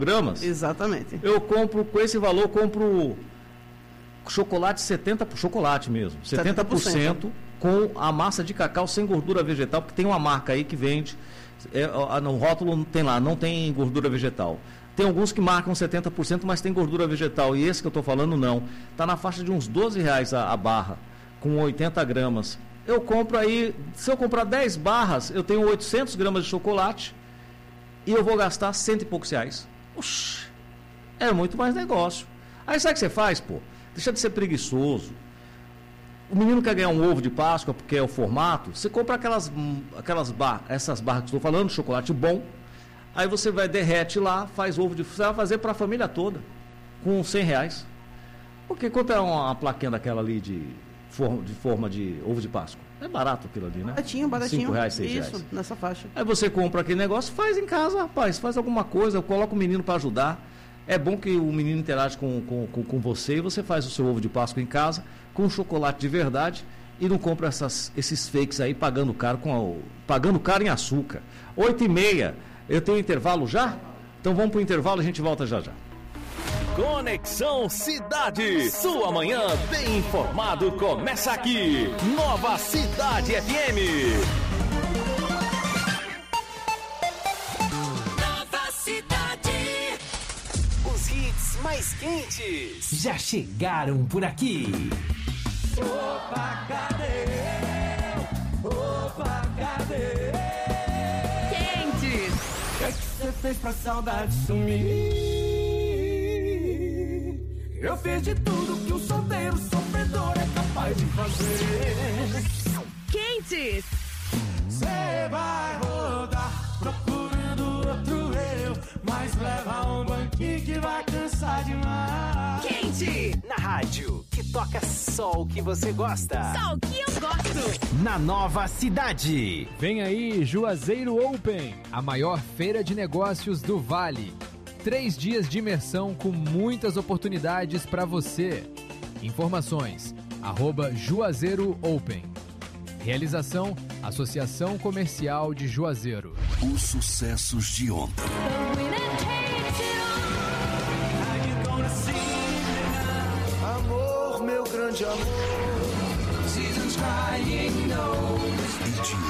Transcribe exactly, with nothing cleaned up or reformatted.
gramas. Exatamente. Eu compro, com esse valor, eu compro chocolate setenta por cento, chocolate mesmo, setenta por cento, setenta por cento com a massa de cacau sem gordura vegetal, porque tem uma marca aí que vende, é, no rótulo tem lá, não tem gordura vegetal. Tem alguns que marcam setenta por cento, mas tem gordura vegetal, e esse que eu estou falando não. Está na faixa de uns doze reais a, a barra, com oitenta gramas. Eu compro aí, se eu comprar dez barras, eu tenho oitocentas gramas de chocolate, e eu vou gastar cento e poucos reais. Oxi, é muito mais negócio. Aí sabe o que você faz, pô? Deixa de ser preguiçoso. O menino quer ganhar um ovo de Páscoa, porque é o formato, você compra aquelas, aquelas bar, essas barras que estou falando, chocolate bom, aí você vai, derrete lá, faz ovo de... Você vai fazer para a família toda, com cem reais. Porque quanto é uma, uma plaquinha daquela ali de forma, de forma de ovo de Páscoa? É barato aquilo ali, né? Baratinho, baratinho. cinco reais, seis Isso, reais. nessa faixa. Aí você compra aquele negócio, faz em casa, rapaz, faz alguma coisa, coloca o menino para ajudar. É bom que o menino interage com, com, com, com você e você faz o seu ovo de Páscoa em casa, com chocolate de verdade, e não compra essas, esses fakes aí pagando caro, com a, pagando caro em açúcar. Oito e meia, eu tenho intervalo já? Então vamos para o intervalo e a gente volta já já. Conexão Cidade. Sua manhã bem informado começa aqui. Nova Cidade F M. Nova Cidade. Os hits mais quentes já chegaram por aqui. Opa, cadê? Opa, cadê? Quentes. O que é que você fez pra saudade sumir? Eu fiz de tudo que um solteiro sofredor é capaz de fazer. Quentes. Você vai rodar procurando outro eu, mas leva um banquinho que vai cansar demais. Quente. Na rádio, que toca só o que você gosta. Só o que eu gosto. Na Nova Cidade. Vem aí, Juazeiro Open, a maior feira de negócios do Vale. Três dias de imersão com muitas oportunidades para você. Informações, arroba Juazeiro Open. Realização, Associação Comercial de Juazeiro. Os sucessos de ontem. Amor, meu grande amor. Seasons crying, no. E de